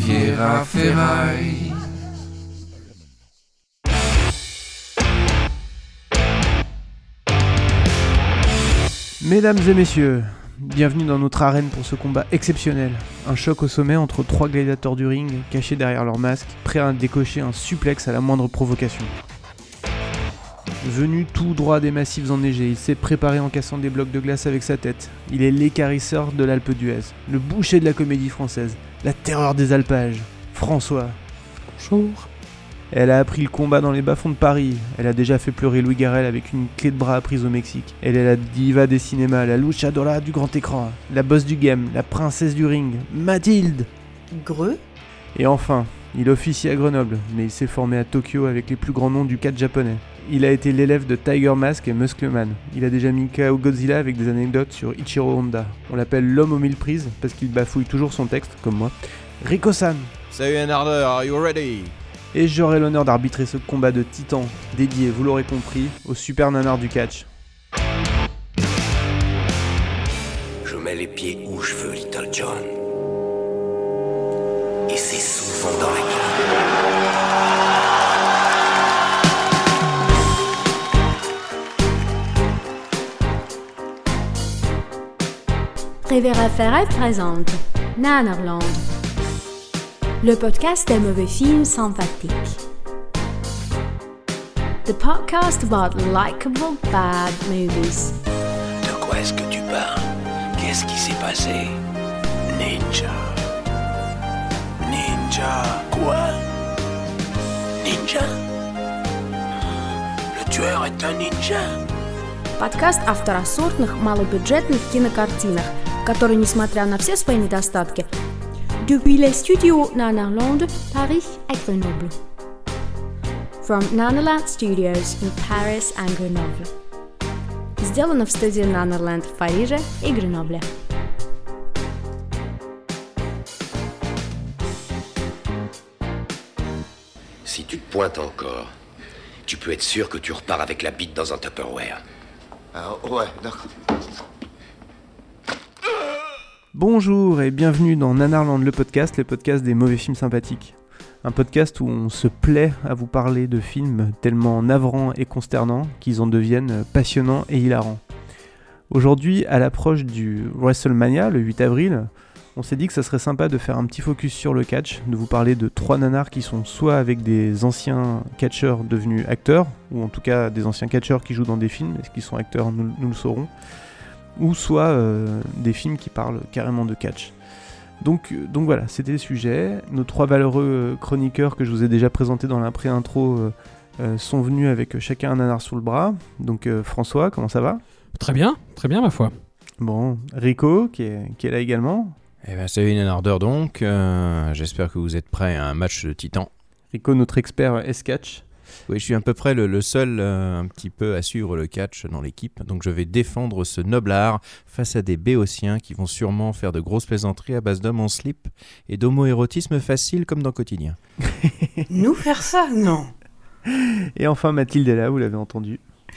Riviera Ferraille. Mesdames et messieurs, bienvenue dans notre arène pour ce combat exceptionnel. Un choc au sommet entre trois gladiateurs du ring, cachés derrière leur masque, prêts à décocher un suplex à la moindre provocation. Venu tout droit des massifs enneigés, il s'est préparé en cassant des blocs de glace avec sa tête. Il est l'équarrisseur de l'Alpe d'Huez, le boucher de la comédie française, la terreur des alpages, François. Bonjour. Elle a appris le combat dans les bas-fonds de Paris. Elle a déjà fait pleurer Louis Garrel avec une clé de bras apprise au Mexique. Elle est la diva des cinémas, la luchadora du grand écran, la boss du game, la princesse du ring, Mathilde. Greux. Et enfin, il officie à Grenoble, mais il s'est formé à Tokyo avec les plus grands noms du catch japonais. Il a été l'élève de Tiger Mask et Muscleman. Il a déjà mis KO Godzilla avec des anecdotes sur Ichiro Honda. On l'appelle l'homme aux mille prises parce qu'il bafouille toujours son texte, comme moi. Rico-san. Salut un ardeur, are you ready? Et j'aurai l'honneur d'arbitrer ce combat de titans, dédié, vous l'aurez compris, au super nanar du catch. Je mets les pieds où je veux, Little John. Et c'est souvent dans la gueule. Riviera Ferraille présente Nanarland, le podcast des mauvais films sympathiques. The podcast about likable bad movies. De quoi est-ce que tu parles? Qu'est-ce qui s'est passé? Ninja. Ninja. Quoi? Ninja? Le tueur est un ninja? Подкаст о второсортных, малобюджетных кинокартинах, которые, несмотря на все свои недостатки, depuis les studios Nanarland, Paris et Grenoble. From Nanarland Studios in Paris and Grenoble. Сделано в студии Nanarland в Париже и Гренобле. Si tu te pointes encore, tu peux être sûr que tu repars avec la bite dans un Tupperware. Ah, ouais, d'accord. Bonjour et bienvenue dans Nanarland, le podcast des mauvais films sympathiques. Un podcast où on se plaît à vous parler de films tellement navrants et consternants qu'ils en deviennent passionnants et hilarants. Aujourd'hui, à l'approche du WrestleMania, le 8 avril, on s'est dit que ça serait sympa de faire un petit focus sur le catch, de vous parler de trois nanars qui sont soit avec des anciens catcheurs devenus acteurs, ou en tout cas des anciens catcheurs qui jouent dans des films, est-ce qu'ils sont acteurs, nous le saurons, ou soit des films qui parlent carrément de catch. Donc voilà, c'était le sujet. Nos trois valeureux chroniqueurs que je vous ai déjà présentés dans la pré-intro sont venus avec chacun un nanar sous le bras. Donc François, comment ça va ? Très bien ma foi. Bon, Rico qui est là également. Eh ben salut un ardeur donc, j'espère que vous êtes prêts à un match de titans. Rico, notre expert S-Catch. Oui, je suis à peu près le seul un petit peu à suivre le catch dans l'équipe, donc je vais défendre ce noble art face à des béotiens qui vont sûrement faire de grosses plaisanteries à base d'hommes en slip et d'homo-érotisme facile comme dans Quotidien. Nous faire ça? Non. Et enfin Mathilde est là, vous l'avez entendu.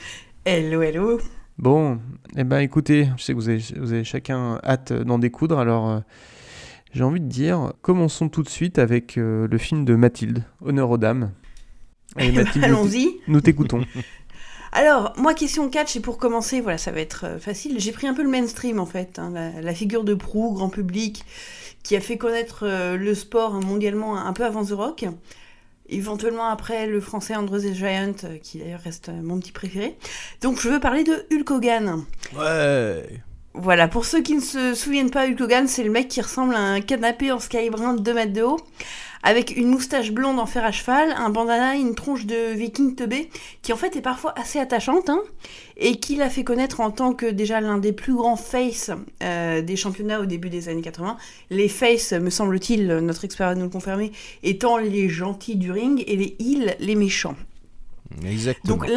Hello. Bon, écoutez, je sais que vous avez chacun hâte d'en découdre, alors j'ai envie de dire, commençons tout de suite avec le film de Mathilde, Honneur aux dames. Allez, Mathilde, allons-y. Nous t'écoutons. Alors, moi, question catch, et pour commencer, voilà, ça va être facile. J'ai pris un peu le mainstream, en fait, hein, la figure de proue, grand public, qui a fait connaître le sport mondialement un peu avant The Rock. Éventuellement après le français Andre the Giant, qui d'ailleurs reste mon petit préféré. Donc, je veux parler de Hulk Hogan. Ouais. Voilà, pour ceux qui ne se souviennent pas, Hulk Hogan, c'est le mec qui ressemble à un canapé en sky brun de 2 mètres de haut, avec une moustache blonde en fer à cheval, un bandana, une tronche de viking teubé, qui en fait est parfois assez attachante, hein, et qui l'a fait connaître en tant que déjà l'un des plus grands face des championnats au début des années 80. Les face, me semble-t-il, notre expert va nous le confirmer, étant les gentils du ring, et les heels, les méchants. Exactement. Donc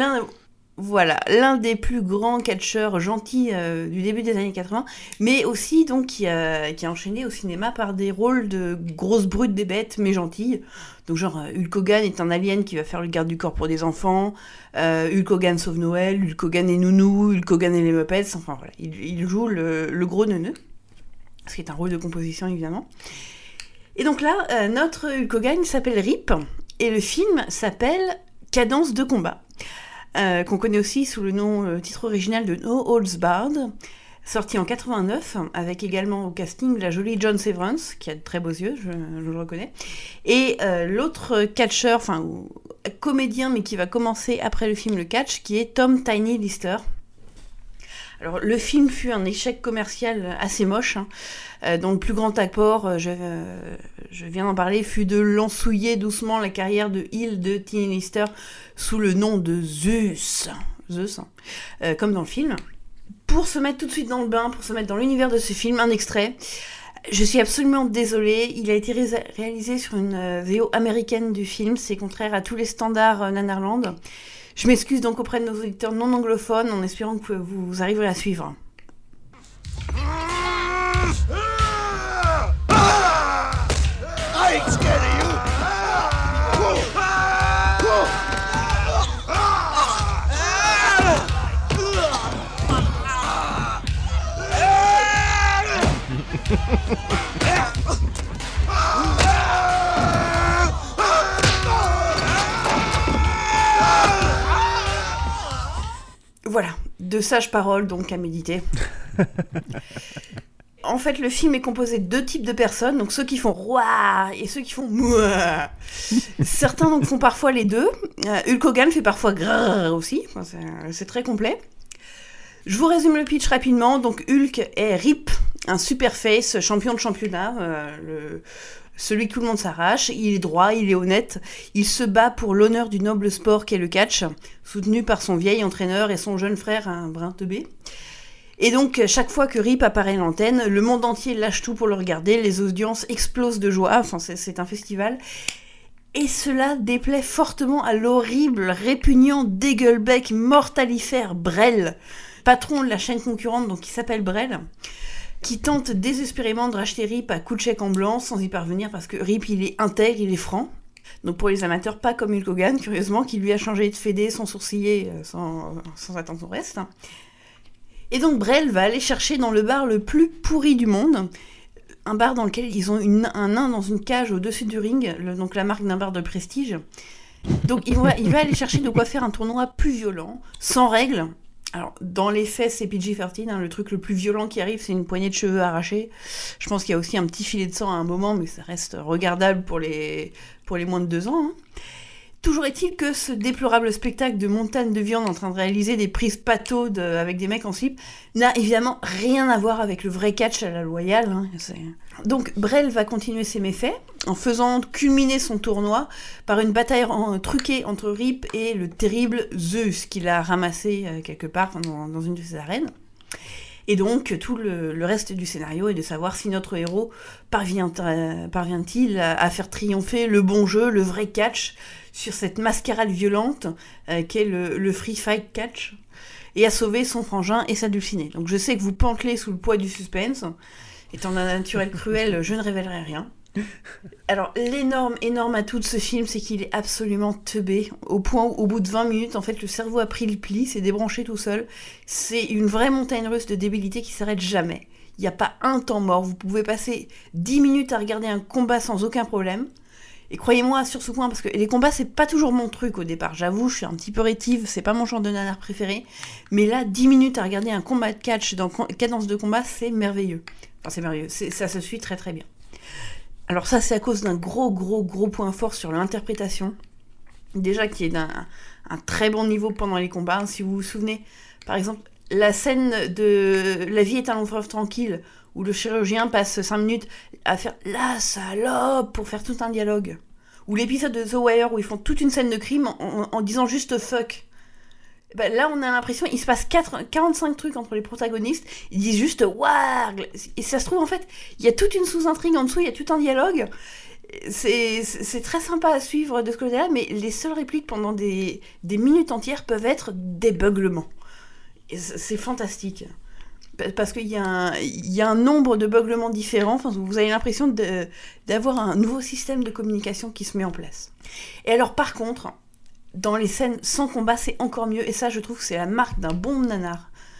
l'un des plus grands catcheurs gentils du début des années 80, mais aussi donc qui a enchaîné au cinéma par des rôles de grosses brutes des bêtes, mais gentilles. Donc genre Hulk Hogan est un alien qui va faire le garde du corps pour des enfants, Hulk Hogan sauve Noël, Hulk Hogan et Nounou, Hulk Hogan et les Muppets, enfin voilà, il joue le gros neuneu, ce qui est un rôle de composition évidemment. Et donc là, notre Hulk Hogan s'appelle Rip, et le film s'appelle Cadence de combat, qu'on connaît aussi sous le titre original de No Holds Barred, sorti en 89, avec également au casting la jolie John Severance, qui a de très beaux yeux, je le reconnais, et l'autre catcheur, comédien, mais qui va commencer après le film le catch, qui est Tom Tiny Lister. Alors, le film fut un échec commercial assez moche, dont le plus grand apport, je viens d'en parler, fut de lansouiller doucement la carrière de heel de Tiny Lister sous le nom de Zeus, comme dans le film. Pour se mettre tout de suite dans le bain, pour se mettre dans l'univers de ce film, un extrait. Je suis absolument désolée, il a été réalisé sur une VO américaine du film, c'est contraire à tous les standards Nanarland. Je m'excuse donc auprès de nos auditeurs non anglophones en espérant que vous arriverez à suivre. Voilà, de sages paroles donc à méditer. En fait, le film est composé de deux types de personnes, donc ceux qui font Ouah et ceux qui font Mouah. Certains donc font parfois les deux. Hulk Hogan fait parfois Grrr aussi, c'est très complet. Je vous résume le pitch rapidement. Donc Hulk est Rip, un super face, champion de championnat, celui que tout le monde s'arrache. Il est droit, il est honnête. Il se bat pour l'honneur du noble sport qu'est le catch, soutenu par son vieil entraîneur et son jeune frère, un brin teubé. Et donc, chaque fois que Rip apparaît à l'antenne, le monde entier lâche tout pour le regarder, les audiences explosent de joie, c'est un festival. Et cela déplaît fortement à l'horrible, répugnant, dégueulebec, mortalifère Brel, patron de la chaîne concurrente, donc qui s'appelle Brel, qui tente désespérément de racheter Rip à coups de chèque en blanc, sans y parvenir, parce que Rip, il est intègre, il est franc. Donc pour les amateurs, pas comme Hulk Hogan, curieusement, qui lui a changé de fédé sans sourciller, sans attendre son reste. Et donc Brel va aller chercher dans le bar le plus pourri du monde, un bar dans lequel ils ont un nain dans une cage au-dessus du ring, donc la marque d'un bar de prestige. Donc il va aller chercher de quoi faire un tournoi plus violent, sans règles. Alors, dans les faits, c'est PG-13, le truc le plus violent qui arrive, c'est une poignée de cheveux arrachés. Je pense qu'il y a aussi un petit filet de sang à un moment, mais ça reste regardable pour les moins de 2 ans. Toujours est-il que ce déplorable spectacle de montagne de viande en train de réaliser des prises pato avec des mecs en slip n'a évidemment rien à voir avec le vrai catch à la loyale. Donc Brel va continuer ses méfaits en faisant culminer son tournoi par une bataille truquée entre Rip et le terrible Zeus qu'il a ramassé quelque part dans une de ses arènes. Et donc, tout le reste du scénario est de savoir si notre héros parvient-il à faire triompher le bon jeu, le vrai catch, sur cette mascarade violente qu'est le free fight catch, et à sauver son frangin et sa dulcinée. Donc je sais que vous pantelez sous le poids du suspense. Étant d'un naturel cruel, je ne révélerai rien. Alors, l'énorme atout de ce film, c'est qu'il est absolument teubé, au point où, au bout de 20 minutes, en fait, le cerveau a pris le pli, s'est débranché tout seul. C'est une vraie montagne russe de débilité qui s'arrête jamais. Il n'y a pas un temps mort, vous pouvez passer 10 minutes à regarder un combat sans aucun problème. Et croyez-moi sur ce point, parce que les combats, c'est pas toujours mon truc au départ. J'avoue, je suis un petit peu rétive, c'est pas mon genre de nanar préféré. Mais là, 10 minutes à regarder un combat de catch dans cadence de combat, c'est merveilleux. Enfin, c'est merveilleux, ça se suit très très bien. Alors ça, c'est à cause d'un gros point fort sur l'interprétation. Déjà, qui est d'un très bon niveau pendant les combats. Si vous vous souvenez, par exemple, la scène de « La vie est un long fleuve tranquille », où le chirurgien passe 5 minutes à faire « la salope » pour faire tout un dialogue. Ou l'épisode de The Wire, où ils font toute une scène de crime en disant juste « fuck ». Ben là, on a l'impression qu'il se passe 45 trucs entre les protagonistes. Ils disent juste « warg ». Et ça se trouve, en fait, il y a toute une sous-intrigue en dessous, il y a tout un dialogue. C'est très sympa à suivre de ce côté-là, mais les seules répliques pendant des minutes entières peuvent être des beuglements. Et c'est fantastique. Parce qu'il y a un nombre de beuglements différents. Enfin, vous avez l'impression d'avoir un nouveau système de communication qui se met en place. Et alors, par contre, dans les scènes sans combat, c'est encore mieux. Et ça, je trouve que c'est la marque d'un bon nanar.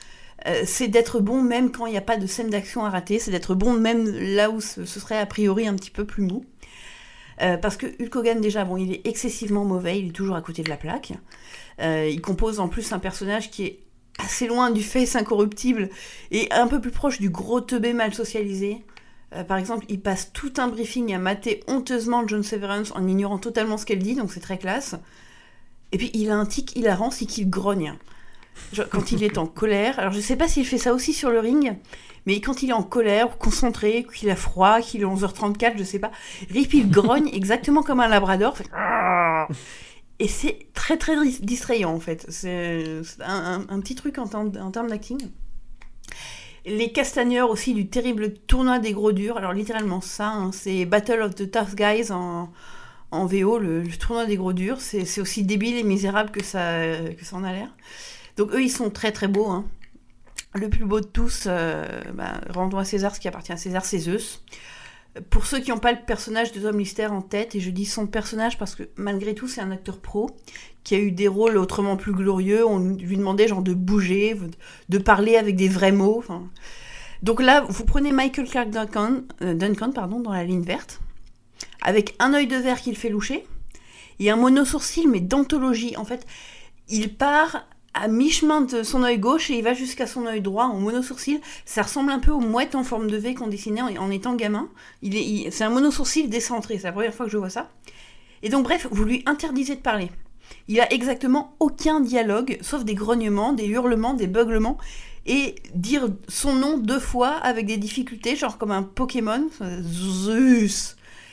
c'est d'être bon même quand il n'y a pas de scène d'action à rater, c'est d'être bon même là où ce serait a priori un petit peu plus mou. Parce que Hulk Hogan, déjà, il est excessivement mauvais, il est toujours à côté de la plaque. Il compose en plus un personnage qui est assez loin du face incorruptible et un peu plus proche du gros teubé mal socialisé. Par exemple, il passe tout un briefing à mater honteusement John Severance en ignorant totalement ce qu'elle dit, donc c'est très classe. Et puis il a un tic hilarant, c'est qu'il grogne. Genre, quand il est en colère, alors je sais pas s'il fait ça aussi sur le ring, mais quand il est en colère, ou concentré, qu'il a froid, qu'il est 11h34, je sais pas, Rip il grogne exactement comme un labrador, fait... et c'est très très distrayant en fait, c'est un petit truc en termes d'acting. Les castagneurs aussi du terrible tournoi des gros durs, alors littéralement ça, c'est Battle of the Tough Guys en VO, le tournoi des gros durs, c'est aussi débile et misérable que ça en a l'air. Donc eux ils sont très très beaux, hein. Le plus beau de tous, rendons à César ce qui appartient à César, c'est Zeus. Pour ceux qui n'ont pas le personnage de Tom Lister en tête, et je dis son personnage parce que malgré tout c'est un acteur pro qui a eu des rôles autrement plus glorieux, on lui demandait genre de bouger, de parler avec des vrais mots. Donc là, vous prenez Michael Clarke Duncan dans la ligne verte, avec un œil de verre qui le fait loucher, et un monosourcil mais d'anthologie. En fait, il part à mi-chemin de son œil gauche et il va jusqu'à son œil droit en monosourcil. Ça ressemble un peu aux mouettes en forme de V qu'on dessinait en étant gamin. C'est un monosourcil décentré, c'est la première fois que je vois ça. Et donc bref, vous lui interdisez de parler. Il a exactement aucun dialogue, sauf des grognements, des hurlements, des beuglements, et dire son nom 2 fois avec des difficultés, genre comme un Pokémon. Zeus.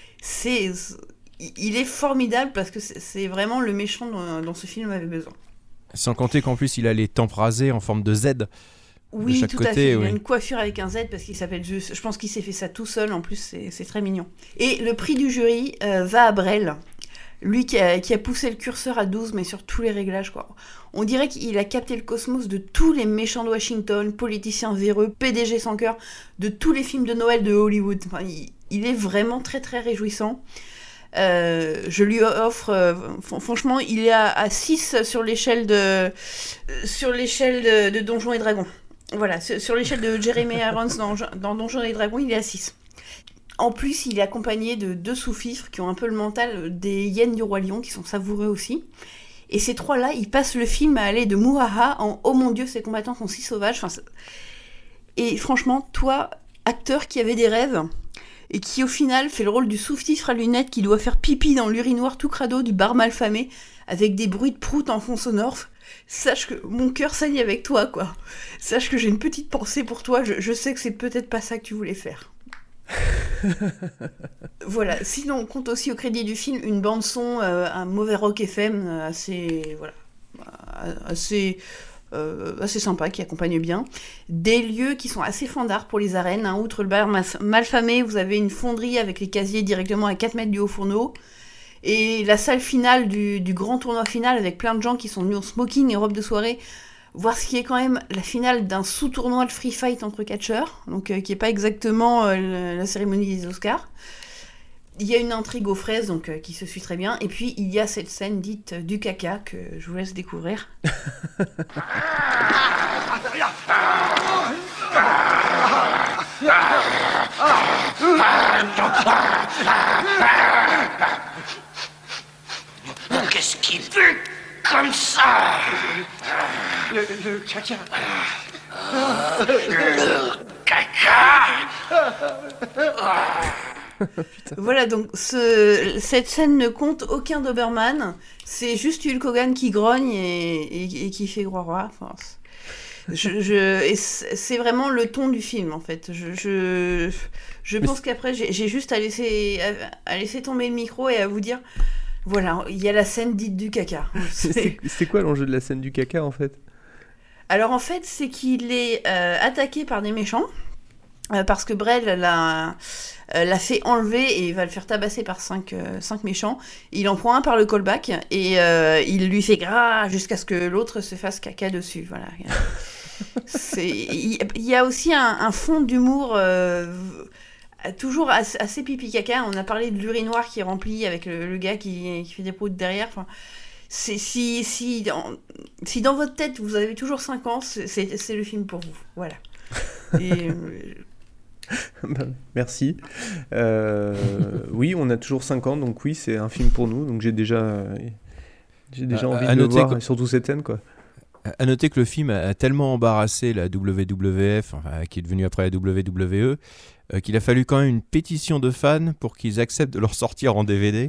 Il est formidable parce que c'est vraiment le méchant dont ce film avait besoin. Sans compter qu'en plus, il a les tempes rasées en forme de Z. Oui, de chaque tout côté, à fait. Il oui. a une coiffure avec un Z parce qu'il s'appelle Zeus. Je pense qu'il s'est fait ça tout seul. En plus, c'est très mignon. Et le prix du jury va à Brel. Lui qui a poussé le curseur à 12, mais sur tous les réglages, quoi. On dirait qu'il a capté le cosmos de tous les méchants de Washington, politiciens véreux, PDG sans cœur, de tous les films de Noël de Hollywood. Enfin, il est vraiment très très réjouissant. Je lui offre, franchement, il est à 6 sur l'échelle de Donjons et Dragons. Voilà, sur l'échelle de Jeremy Irons dans Donjons et Dragons, il est à 6. En plus, il est accompagné de 2 sous-fifres qui ont un peu le mental des hyènes du Roi Lion, qui sont savoureux aussi. Et ces 3-là, ils passent le film à aller de mouhaha en « Oh mon Dieu, ces combattants sont si sauvages ». Et franchement, toi, acteur qui avait des rêves... et qui au final fait le rôle du sous-fifre à lunettes qui doit faire pipi dans l'urinoir tout crado du bar malfamé avec des bruits de prout en fond sonore, sache que mon cœur saigne avec toi, quoi. Sache que j'ai une petite pensée pour toi, je sais que c'est peut-être pas ça que tu voulais faire. Voilà, sinon on compte aussi au crédit du film une bande-son, un mauvais rock FM assez sympa, qui accompagne bien. Des lieux qui sont assez fandards pour les arènes. Outre le bar malfamé, vous avez une fonderie avec les casiers directement à 4 mètres du haut fourneau. Et la salle finale du grand tournoi final avec plein de gens qui sont venus en smoking et robe de soirée. Voir ce qui est quand même la finale d'un sous-tournoi de free fight entre catcheurs. Donc qui n'est pas exactement la cérémonie des Oscars. Il y a une intrigue aux fraises, donc qui se suit très bien. Et puis, il y a cette scène dite du caca que je vous laisse découvrir. Qu'est-ce qui pue comme ça? Le caca. Le caca. Voilà, donc cette scène ne compte aucun Doberman, c'est juste Hulk Hogan qui grogne et qui fait roi. Enfin, et c'est vraiment le ton du film en fait. Je pense qu'après j'ai juste à laisser tomber le micro et à vous dire voilà, il y a la scène dite du caca. C'est quoi l'enjeu de la scène du caca en fait? Alors en fait, c'est qu'il est attaqué par des méchants. Parce que Brel l'a fait enlever et va le faire tabasser par 5 méchants. Il en prend un par le callback et il lui fait gras jusqu'à ce que l'autre se fasse caca dessus. Voilà. Il y a aussi un fond d'humour toujours assez pipi caca. On a parlé de l'urinoir qui est rempli avec le gars qui fait des proutes derrière. Enfin, si dans votre tête vous avez toujours 5 ans, c'est le film pour vous. Voilà. Et, merci. Oui, on a toujours 5 ans, donc oui, c'est un film pour nous. Donc j'ai déjà envie de le voir, et surtout cette scène, quoi. À noter que le film a tellement embarrassé la WWF, qui est devenue après la WWE, qu'il a fallu quand même une pétition de fans pour qu'ils acceptent de le ressortir en DVD.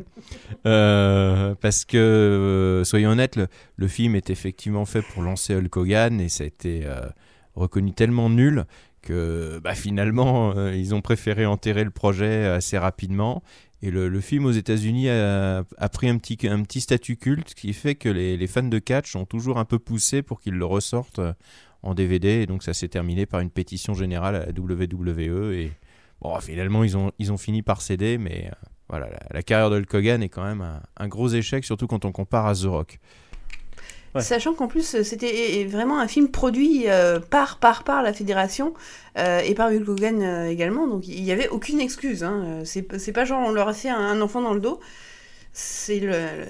Parce que, soyons honnêtes, le film est effectivement fait pour lancer Hulk Hogan et ça a été reconnu tellement nul que finalement, ils ont préféré enterrer le projet assez rapidement. Et le film aux États-Unis a pris un petit statut culte, ce qui fait que les fans de catch ont toujours un peu poussé pour qu'ils le ressortent en DVD. Et donc ça s'est terminé par une pétition générale à la WWE. Et bon, finalement, ils ont fini par céder. Mais voilà, la carrière de Hulk Hogan est quand même un gros échec, surtout quand on compare à The Rock. Ouais. Sachant qu'en plus, c'était vraiment un film produit par la fédération et par Hulk Hogan également, donc il n'y avait aucune excuse. Hein. C'est pas genre on leur a fait un enfant dans le dos, c'est leur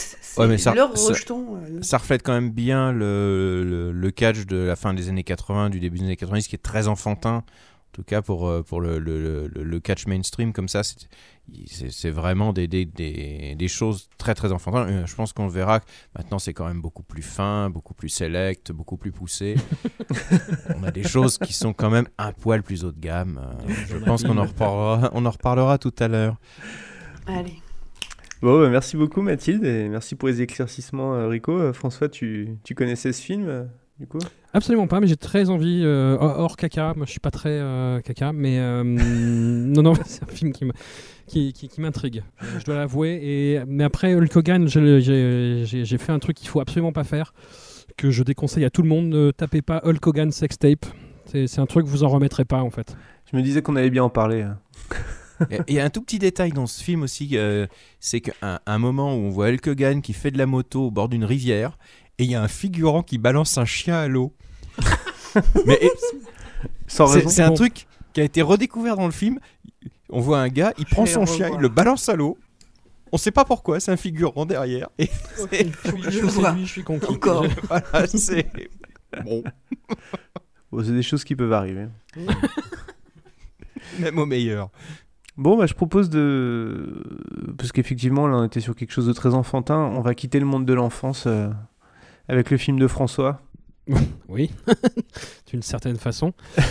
rejeton. Ça reflète quand même bien le catch de la fin des années 80, du début des années 90, qui est très enfantin. En tout cas pour le catch mainstream comme ça, c'est vraiment des choses très très enfantines. Je pense qu'on verra que maintenant c'est quand même beaucoup plus fin, beaucoup plus select, beaucoup plus poussé. On a des choses qui sont quand même un poil plus haut de gamme. Je pense qu'on en reparlera tout à l'heure. Allez. Bon, merci beaucoup Mathilde et merci pour les éclaircissements Rico. François, tu connaissais ce film du coup ? Absolument pas, mais j'ai très envie, hors caca, moi je suis pas très caca, mais non, c'est un film qui m'intrigue, je dois l'avouer. Mais après Hulk Hogan, j'ai fait un truc qu'il faut absolument pas faire, que je déconseille à tout le monde, ne tapez pas Hulk Hogan sex tape, c'est un truc que vous en remettrez pas en fait. Je me disais qu'on allait bien en parler. Il y a un tout petit détail dans ce film aussi, c'est qu'à un moment où on voit Hulk Hogan qui fait de la moto au bord d'une rivière, et il y a un figurant qui balance un chien à l'eau. Mais sans raison. C'est un truc qui a été redécouvert dans le film. On voit un gars, il prend son chien, il le balance à l'eau. On sait pas pourquoi, c'est un figurant derrière. Et je suis conquis. Encore. Voilà, c'est bon. Bon, c'est des choses qui peuvent arriver. Même au meilleur. Bon, je propose parce qu'effectivement, là, on était sur quelque chose de très enfantin. On va quitter le monde de l'enfance avec le film de François. Oui, d'une certaine façon.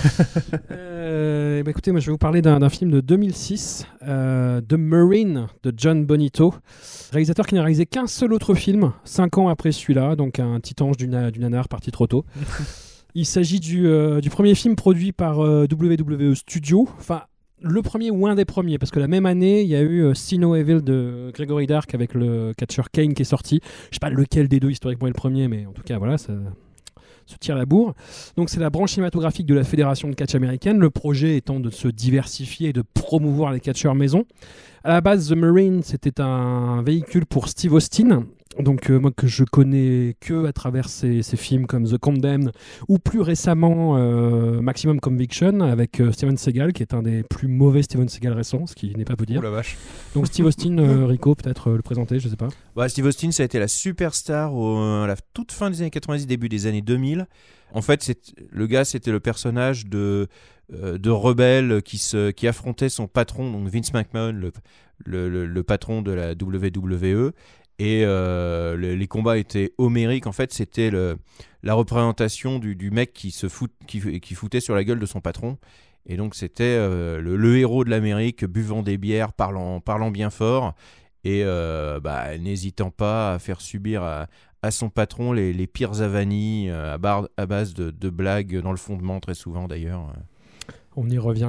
Écoutez, moi je vais vous parler d'un film de 2006, The Marine de John Bonito, réalisateur qui n'a réalisé qu'un seul autre film, 5 ans après celui-là, donc un petit ange du nanar parti trop tôt. Il s'agit du premier film produit par WWE Studio, enfin le premier ou un des premiers, parce que la même année, il y a eu See No Evil de Gregory Dark avec le catcheur Kane qui est sorti. Je sais pas lequel des deux historiquement est le premier, mais en tout cas, voilà, ça se tire la bourre. Donc c'est la branche cinématographique de la Fédération de catch américaine, le projet étant de se diversifier et de promouvoir les catcheurs maison. À la base, The Marine, c'était un véhicule pour Steve Austin, donc moi que je connais que à travers ses films comme The Condemned ou plus récemment Maximum Conviction avec Steven Seagal, qui est un des plus mauvais Steven Seagal récents, ce qui n'est pas peu dire. Oh la vache. Donc Steve Austin, Rico peut-être le présenter, je sais pas. Ouais, Steve Austin, ça a été la superstar à la toute fin des années 90, début des années 2000. En fait, le gars, c'était le personnage de rebelle qui affrontait son patron, donc Vince McMahon, le patron de la WWE. Et les combats étaient homériques. En fait, c'était la représentation du mec qui foutait sur la gueule de son patron. Et donc, c'était le héros de l'Amérique, buvant des bières, parlant bien fort, et n'hésitant pas à faire subir à son patron les pires avanies à base de blagues dans le fondement, très souvent d'ailleurs. On y revient.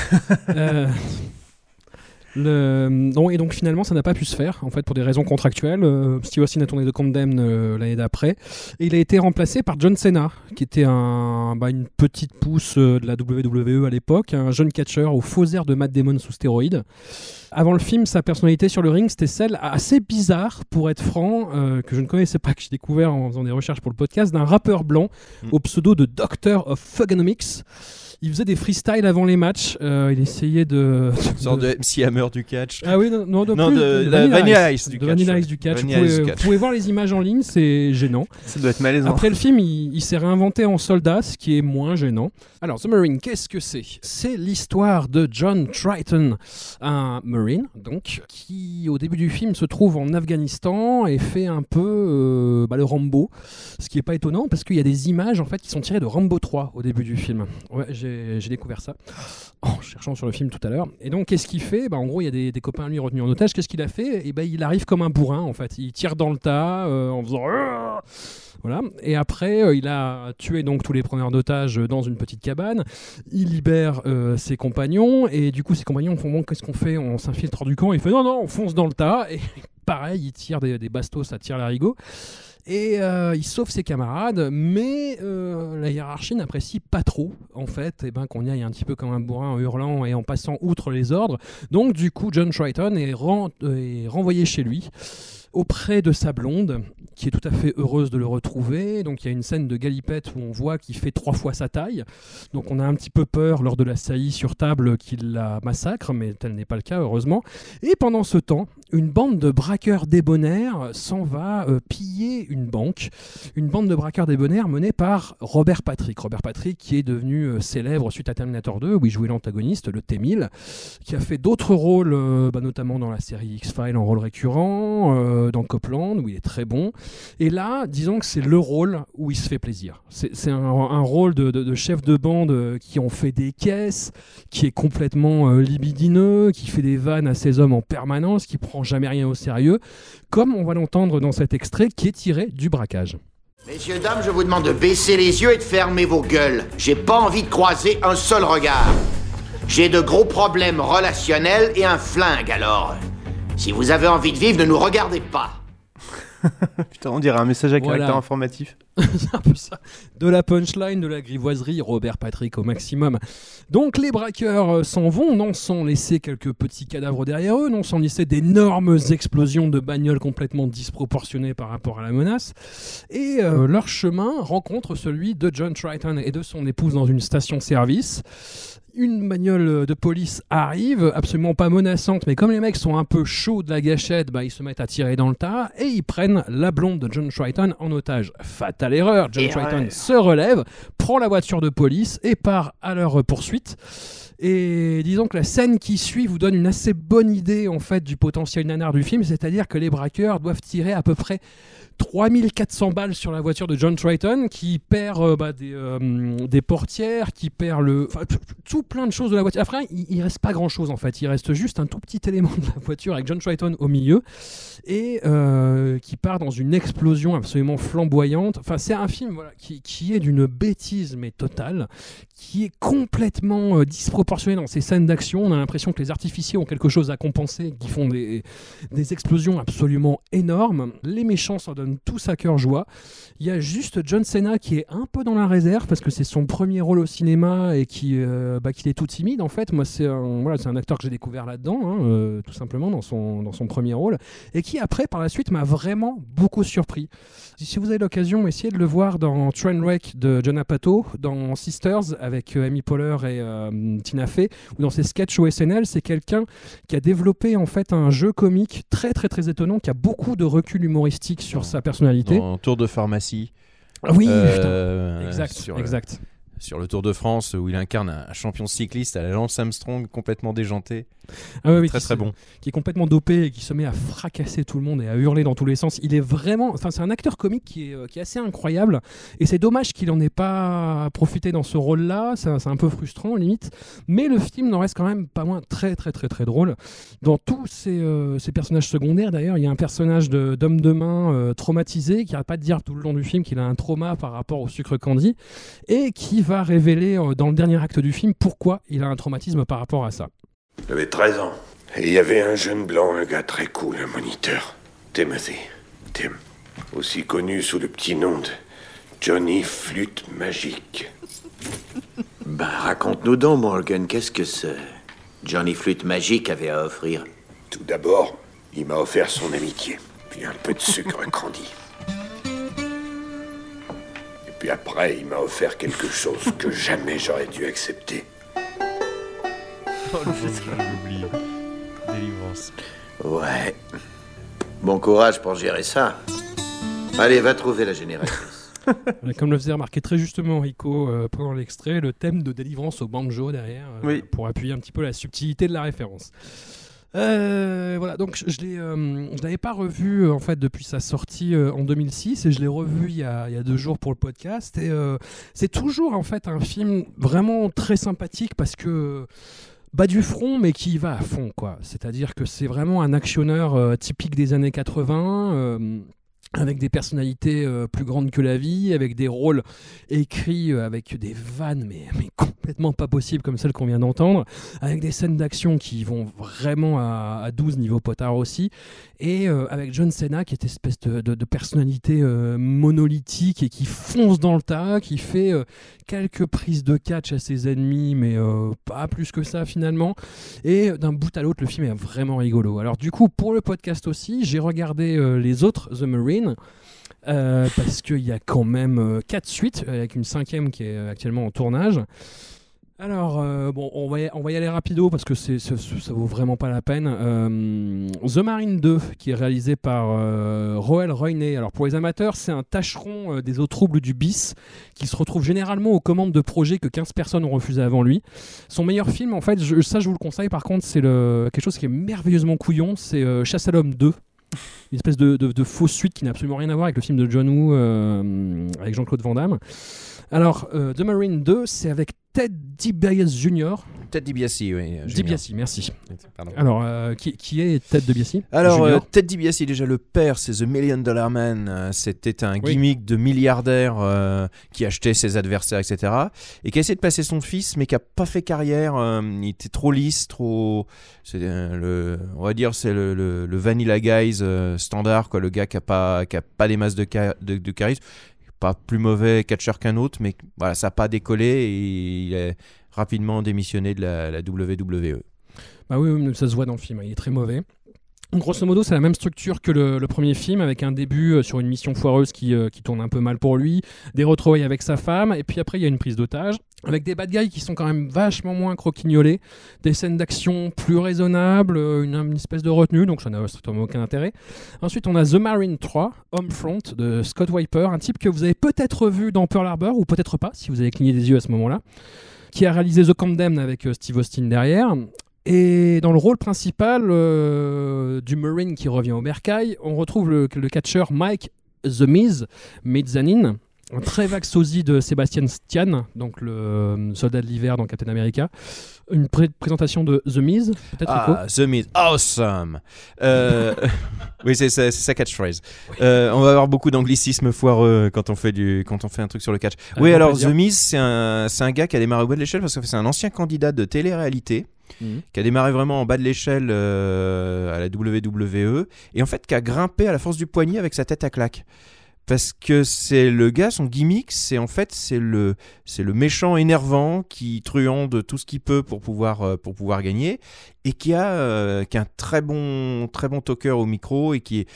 Et donc finalement ça n'a pas pu se faire en fait pour des raisons contractuelles. Steve Austin a tourné The Condemned l'année d'après et il a été remplacé par John Cena qui était une petite pousse de la WWE à l'époque, un jeune catcheur au faux air de Matt Damon sous stéroïdes. Avant le film, sa personnalité sur le ring c'était celle assez bizarre, pour être franc, que je ne connaissais pas, que j'ai découvert en faisant des recherches pour le podcast, d'un rappeur blanc au pseudo de Doctor of Thugonomics. Il faisait des freestyles avant les matchs. Il essayait de... Une sorte de MC Hammer du catch. Ah oui, non, de Vanilla Ice du catch. Vanilla Ice du catch. Vous pouvez voir les images en ligne, c'est gênant. Ça doit être malaisant. Après le film, il s'est réinventé en soldat, ce qui est moins gênant. Alors, The Marine, qu'est-ce que c'est ? C'est l'histoire de John Triton, un Marine, donc, qui au début du film se trouve en Afghanistan et fait un peu le Rambo, ce qui n'est pas étonnant parce qu'il y a des images en fait qui sont tirées de Rambo 3 au début du film. Ouais, j'ai découvert ça en cherchant sur le film tout à l'heure. Et donc, qu'est-ce qu'il fait ? En gros, il y a des copains à lui retenus en otage. Qu'est-ce qu'il a fait ? Il arrive comme un bourrin en fait. Il tire dans le tas en faisant... Voilà. Et après, il a tué donc tous les preneurs d'otages dans une petite cabane. Il libère ses compagnons et du coup, ses compagnons font bon, qu'est-ce qu'on fait ? On s'infiltre hors du camp. Il fait non, on fonce dans le tas. Et pareil, il tire des bastos à tir-larigot. Et il sauve ses camarades, mais la hiérarchie n'apprécie pas trop, en fait, qu'on y aille un petit peu comme un bourrin en hurlant et en passant outre les ordres. Donc, du coup, John Triton est renvoyé chez lui, auprès de sa blonde, qui est tout à fait heureuse de le retrouver. Donc il y a une scène de galipette où on voit qu'il fait 3 fois sa taille. Donc on a un petit peu peur lors de la saillie sur table qu'il la massacre, mais tel n'est pas le cas, heureusement. Et pendant ce temps, une bande de braqueurs débonnaires s'en va piller une banque. Une bande de braqueurs débonnaires menée par Robert Patrick. Robert Patrick qui est devenu célèbre suite à Terminator 2, où il jouait l'antagoniste, le T-1000, qui a fait d'autres rôles, notamment dans la série X-Files en rôle récurrent, dans Copland, où il est très bon. Et là, disons que c'est le rôle où il se fait plaisir. C'est un rôle de chef de bande qui en fait des caisses, qui est complètement libidineux, qui fait des vannes à ses hommes en permanence, qui prend jamais rien au sérieux, comme on va l'entendre dans cet extrait qui est tiré du braquage. Messieurs, dames, je vous demande de baisser les yeux et de fermer vos gueules. J'ai pas envie de croiser un seul regard. J'ai de gros problèmes relationnels et un flingue, alors. Si vous avez envie de vivre, ne nous regardez pas. Putain, on dirait un message à caractère informatif. C'est un peu ça. De la punchline, de la grivoiserie, Robert Patrick au maximum. Donc les braqueurs s'en vont, non sans laisser quelques petits cadavres derrière eux, non sans laisser d'énormes explosions de bagnoles complètement disproportionnées par rapport à la menace. Et leur chemin rencontre celui de John Triton et de son épouse dans une station-service. Une bagnole de police arrive, absolument pas menaçante, mais comme les mecs sont un peu chauds de la gâchette, ils se mettent à tirer dans le tas et ils prennent la blonde de John Triton en otage. Fatale erreur, John Triton se relève, prend la voiture de police et part à leur poursuite. Et disons que la scène qui suit vous donne une assez bonne idée en fait du potentiel nanar du film, c'est-à-dire que les braqueurs doivent tirer à peu près 3400 balles sur la voiture de John Triton, qui perd des portières, qui perd tout plein de choses de la voiture. Après, il reste pas grand-chose en fait. Il reste juste un tout petit élément de la voiture avec John Triton au milieu et qui part dans une explosion absolument flamboyante. Enfin, c'est un film qui est d'une bêtise mais totale, qui est complètement disproportionné dans ses scènes d'action. On a l'impression que les artificiers ont quelque chose à compenser, qui font des explosions absolument énormes. Les méchants s'en donnent tous à cœur joie. Il y a juste John Cena qui est un peu dans la réserve parce que c'est son premier rôle au cinéma et qu'il est tout timide en fait. Moi c'est un acteur que j'ai découvert là-dedans, tout simplement dans son premier rôle, et qui après par la suite m'a vraiment beaucoup surpris. Si vous avez l'occasion, essayez de le voir dans Trainwreck de John Apatow, dans Sisters avec Amy Poehler et Tina Fey, ou dans ses sketchs au SNL. C'est quelqu'un qui a développé en fait un jeu comique très très très étonnant, qui a beaucoup de recul humoristique sur sa personnalité. Dans Tour de pharmacie. Oui, exact. Sur le Tour de France, où il incarne un champion cycliste à la Lance Armstrong, complètement déjanté. Très bon. Qui est complètement dopé et qui se met à fracasser tout le monde et à hurler dans tous les sens. Il est vraiment... Enfin, c'est un acteur comique qui est assez incroyable. Et c'est dommage qu'il n'en ait pas profité dans ce rôle-là. C'est un peu frustrant, limite. Mais le film n'en reste quand même pas moins très, très, très, très drôle. Dans tous ces personnages secondaires, d'ailleurs, il y a un personnage d'homme de main traumatisé qui n'arrête pas de dire tout le long du film qu'il a un trauma par rapport au sucre candy et qui va révéler dans le dernier acte du film pourquoi il a un traumatisme par rapport à ça. J'avais 13 ans. Et il y avait un jeune blanc, un gars très cool, un moniteur. Timothy. Tim. Aussi connu sous le petit nom de Johnny Flûte Magique. Raconte-nous donc, Morgan, qu'est-ce que ce Johnny Flûte Magique avait à offrir? Tout d'abord, il m'a offert son amitié. Puis un peu de sucre candy. Et Puis après, il m'a offert quelque chose que jamais j'aurais dû accepter. Oh, j'ai oublié. Délivrance. Ouais. Bon courage pour gérer ça. Allez, va trouver la génératrice. Comme le faisait remarquer très justement Rico pendant l'extrait, le thème de délivrance au banjo derrière, oui. Pour appuyer un petit peu la subtilité de la référence. Voilà, donc je l'avais pas revu en fait depuis sa sortie en 2006 et je l'ai revu il y a 2 jours pour le podcast et c'est toujours en fait un film vraiment très sympathique parce que bas du front mais qui y va à fond quoi. C'est-à-dire que c'est vraiment un actionneur typique des années 80. Avec des personnalités plus grandes que la vie, avec des rôles écrits avec des vannes mais complètement pas possibles comme celles qu'on vient d'entendre, avec des scènes d'action qui vont vraiment à 12 niveau potard aussi, et avec John Cena qui est une espèce de personnalité monolithique et qui fonce dans le tas, qui fait quelques prises de catch à ses ennemis mais pas plus que ça finalement, et d'un bout à l'autre le film est vraiment rigolo. Alors du coup pour le podcast aussi j'ai regardé les autres The Marine, parce qu'il y a quand même 4 suites avec une 5e qui est actuellement en tournage. Alors bon, on va y aller rapido parce que ça vaut vraiment pas la peine. The Marine 2 qui est réalisé par Roel Royney. Alors pour les amateurs, c'est un tâcheron des eaux troubles du BIS qui se retrouve généralement aux commandes de projets que 15 personnes ont refusé avant lui. Son meilleur film, en fait, je vous le conseille par contre, c'est quelque chose qui est merveilleusement couillon, c'est Chasse à l'homme 2. Une espèce de fausse suite qui n'a absolument rien à voir avec le film de John Woo avec Jean-Claude Van Damme. Alors, The Marine 2, c'est avec Ted DiBiase Jr. Ted DiBiase, oui. DiBiase, merci. Pardon. Alors, qui est Ted DiBiase Alors, Ted DiBiase, déjà le père, c'est The $1 Million Man. C'était un gimmick de milliardaire qui achetait ses adversaires, etc. Et qui a essayé de passer son fils, mais qui n'a pas fait carrière. Il était trop lisse, trop... on va dire c'est le Vanilla Guys standard, quoi, le gars qui a pas des masses de charisme. Pas plus mauvais catcheur qu'un autre, mais voilà, ça n'a pas décollé et il est rapidement démissionné de la WWE. Bah oui, ça se voit dans le film, il est très mauvais. Grosso modo, c'est la même structure que le premier film, avec un début sur une mission foireuse qui tourne un peu mal pour lui, des retrouvailles avec sa femme, et puis après il y a une prise d'otage, avec des bad guys qui sont quand même vachement moins croquignolés, des scènes d'action plus raisonnables, une espèce de retenue, donc ça n'a strictement aucun intérêt. Ensuite, on a The Marine 3, Homefront, de Scott Wiper, un type que vous avez peut-être vu dans Pearl Harbor, ou peut-être pas, si vous avez cligné des yeux à ce moment-là, qui a réalisé The Condemned avec Steve Austin derrière. Et dans le rôle principal du Marine qui revient au bercail, on retrouve le catcheur Mike The Miz Mezanin, un très vague sosie de Sebastian Stan, donc le soldat de l'hiver dans Captain America. Une présentation de The Miz, peut-être Rico. The Miz, awesome. Oui, c'est sa catchphrase. On va avoir beaucoup d'anglicismes foireux quand on fait un truc sur le catch. Oui, alors The Miz, c'est un gars qui a démarré au bas de l'échelle parce que c'est un ancien candidat de télé-réalité. Qui a démarré vraiment en bas de l'échelle à la WWE et en fait qui a grimpé à la force du poignet avec sa tête à claque. Parce que c'est le gars, son gimmick, c'est le méchant énervant qui truande tout ce qu'il peut pour pouvoir gagner et qui a un très bon talker au micro et qui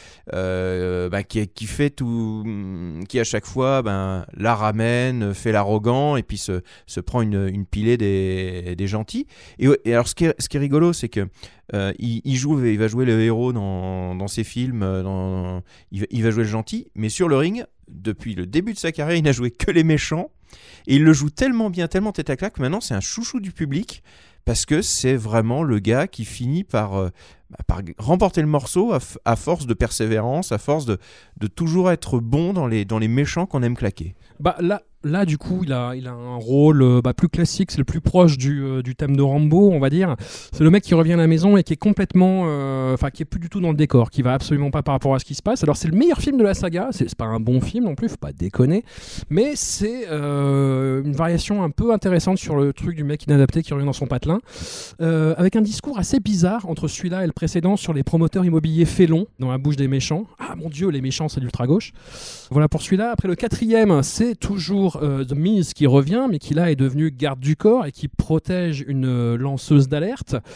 fait tout, qui à chaque fois la ramène, fait l'arrogant et puis se prend une pilée des gentils. Et alors ce qui est rigolo, c'est que il va jouer le héros dans ses films, il va jouer le gentil, mais sur le ring, depuis le début de sa carrière, il n'a joué que les méchants, et il le joue tellement bien, tellement tête à claque, que maintenant c'est un chouchou du public, parce que c'est vraiment le gars qui finit par remporter le morceau à force de persévérance, à force de toujours être bon dans les méchants qu'on aime claquer. Là, du coup, il a un rôle plus classique, c'est le plus proche du thème de Rambo, on va dire. C'est le mec qui revient à la maison et qui est complètement... qui est plus du tout dans le décor, qui va absolument pas par rapport à ce qui se passe. Alors, c'est le meilleur film de la saga, c'est pas un bon film non plus, faut pas déconner, mais c'est une variation un peu intéressante sur le truc du mec inadapté qui revient dans son patelin, avec un discours assez bizarre entre celui-là et le précédent sur les promoteurs immobiliers félons dans la bouche des méchants. Ah mon Dieu, les méchants, c'est l'ultra-gauche. Voilà pour celui-là. Après, le 4e, c'est toujours The Miz qui revient, mais qui là est devenu garde du corps et qui protège une lanceuse d'alerte.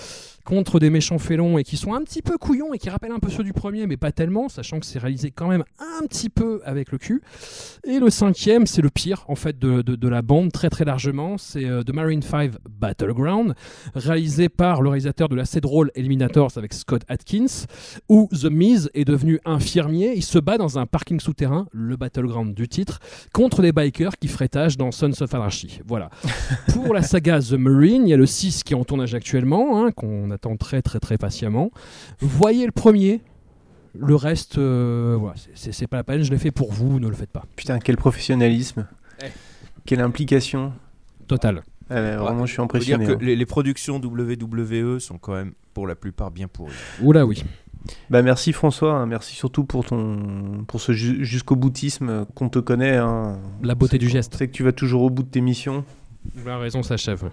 contre des méchants félons et qui sont un petit peu couillons et qui rappellent un peu ceux du premier, mais pas tellement, sachant que c'est réalisé quand même un petit peu avec le cul. Et le 5e, c'est le pire en fait de la bande, très très largement. C'est The Marine 5 Battleground, réalisé par le réalisateur de l'Assez drôle Eliminators avec Scott Adkins, où The Miz est devenu infirmier. Il se bat dans un parking souterrain, le Battleground du titre, contre des bikers qui frétagent dans Sons of Anarchy. Voilà. Pour la saga The Marine, il y a le 6 qui est en tournage actuellement, qu'on attend très très très patiemment. Voyez le premier. Le reste, voilà, c'est pas la peine, je l'ai fait pour vous, ne le faites pas. Putain, quel professionnalisme. Quelle implication. Totale. Vraiment, je suis impressionné. Faut dire que les productions WWE sont quand même pour la plupart bien pourries. Oula oui. Bah merci François, merci surtout pour ce jusqu'au boutisme qu'on te connaît. La beauté du geste. C'est que tu vas toujours au bout de tes missions. La raison s'achève.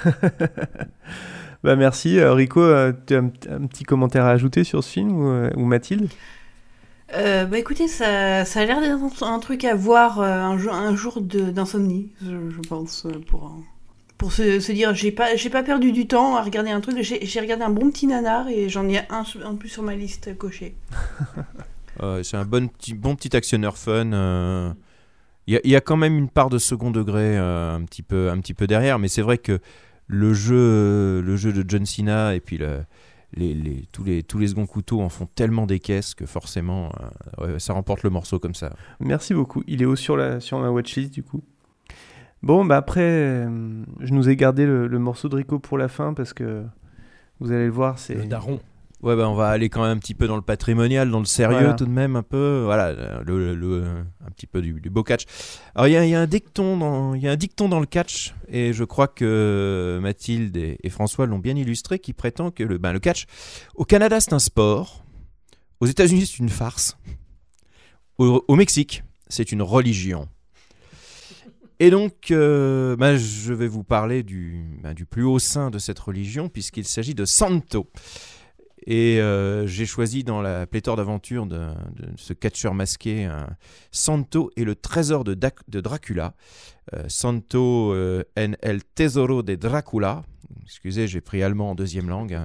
Bah merci. Rico, tu as un petit commentaire à ajouter sur ce film ou Mathilde? Bah écoutez, ça a l'air d'être un truc à voir un jour d'insomnie, je pense, pour se dire j'ai pas perdu du temps à regarder un truc. J'ai regardé un bon petit nanar et j'en ai un plus sur ma liste coché. C'est un bon petit actionneur fun. Il y a quand même une part de second degré un petit peu derrière, mais c'est vrai que le jeu de John Cena et puis tous les seconds couteaux en font tellement des caisses que forcément ça remporte le morceau comme ça. Merci beaucoup. Il est haut sur ma watchlist du coup. Bon, bah après, je nous ai gardé le morceau de Rico pour la fin parce que vous allez le voir, c'est... Le daron. Ouais, bah on va aller quand même un petit peu dans le patrimonial, dans le sérieux, voilà. Tout de même un peu, voilà, un petit peu du beau catch. Alors il y a un dicton dans le catch, et je crois que Mathilde et François l'ont bien illustré, qui prétend que le catch, au Canada c'est un sport, aux États-Unis c'est une farce, au Mexique c'est une religion. Et donc, je vais vous parler du plus haut saint de cette religion, puisqu'il s'agit de Santo. Et j'ai choisi dans la pléthore d'aventures de ce catcheur masqué Santo et le trésor de Dracula. Santo en el tesoro de Dracula. Excusez, j'ai pris allemand en deuxième langue.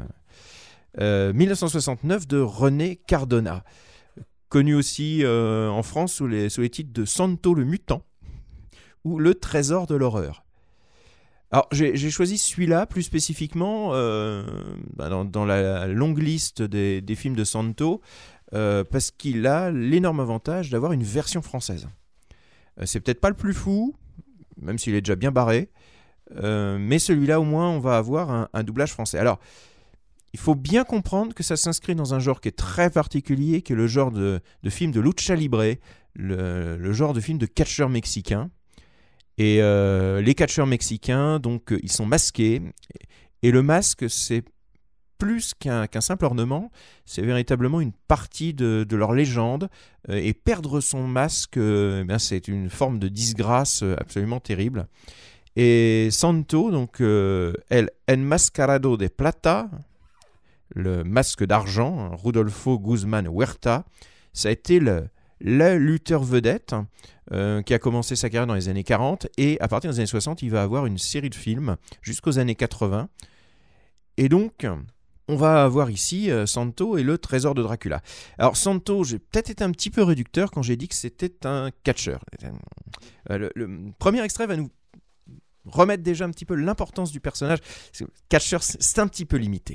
1969 de René Cardona. Connu aussi en France sous les titres de Santo le mutant ou le trésor de l'horreur. Alors, j'ai choisi celui-là plus spécifiquement dans la longue liste des films de Santo parce qu'il a l'énorme avantage d'avoir une version française. C'est peut-être pas le plus fou, même s'il est déjà bien barré, mais celui-là, au moins, on va avoir un doublage français. Alors, il faut bien comprendre que ça s'inscrit dans un genre qui est très particulier, qui est le genre de film de lucha libre, le genre de film de catcheurs mexicains. Et les catcheurs mexicains, donc, ils sont masqués. Et le masque, c'est plus qu'un simple ornement. C'est véritablement une partie de leur légende. Et perdre son masque, c'est une forme de disgrâce absolument terrible. Et Santo, donc, El Enmascarado de Plata, le masque d'argent, Rodolfo Guzmán Huerta, ça a été le lutteur vedette qui a commencé sa carrière dans les années 40 et à partir des années 60 il va avoir une série de films jusqu'aux années 80 et donc on va avoir ici Santo et le trésor de Dracula. Alors Santo, j'ai peut-être été un petit peu réducteur quand j'ai dit que c'était un catcheur. Le premier extrait va nous remettre déjà un petit peu l'importance du personnage. Catcheur, c'est un petit peu limité.